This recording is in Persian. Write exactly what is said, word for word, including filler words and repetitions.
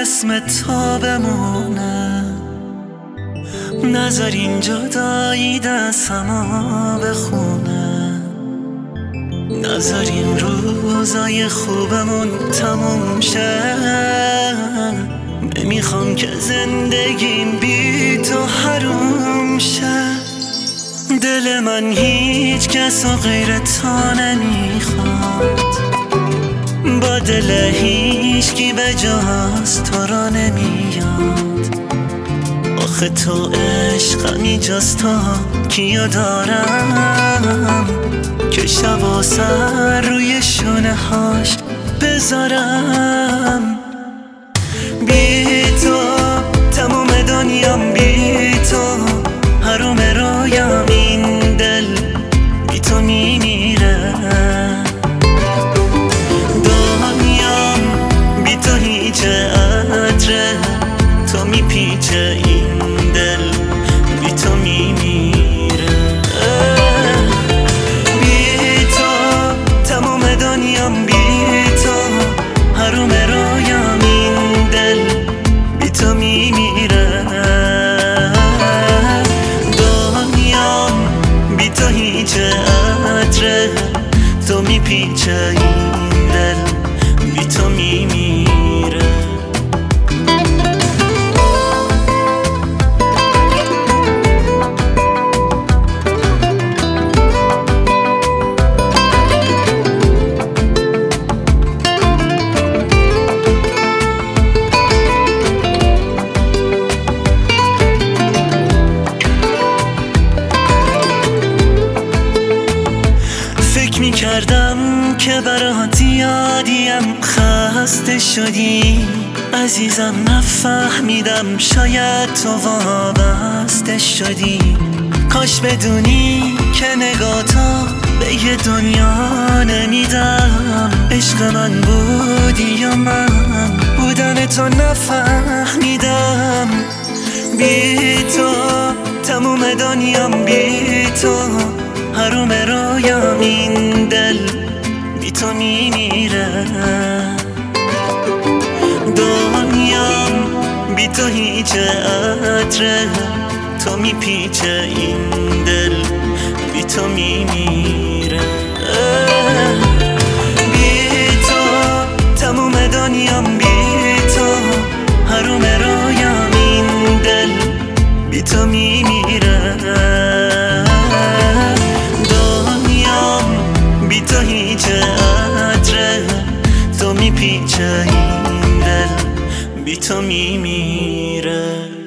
اسم تو بمونه، نذار این جدایی دستمو بخونه، نذار این روزای خوبمون تموم شه. نمیخوام که زندگیم بی تو حروم شه. دل من هیچ کس و غیر تو نمیخواد، با دل هیچکی به جز تو را نمیاد. آخه تو عشقمی جز تو کیو دارم که شب و سر روی شونه هاش بذارم. بی تو تموم دنیام، بی تو حروم رویام، این دل بی تو میمیره. دنیام بی تو هیچ عطره، تو میپیچه این دل بی تو میمیره. بی تو تموم دنیام، بی تو حروم رویام، این دل بی تو میمیره. دنیام بی تو هیچ عطره، تو میپیچه این دل بی تو میمیره. میکردم که برات یادیم خسته شدی عزیزم، نفهمیدم شاید تو وابسته شدی. کاش بدونی که نگاه تو به یه دنیا نمیدم. عشق من بودی یا من بودن تو نفهمیدم. بی تو تموم دنیام، بی تو حروم رویام، این دل بی تو میمیره. دنیام بی تو هیچ عطره، تو میپیچه این دل بی تو میمیره. بی تو تموم دنیام، بی تو حروم رویام، این دل بی تو میمیره. بی تو هیچ عطره، تو میپیچه این دل بی تو میمیره.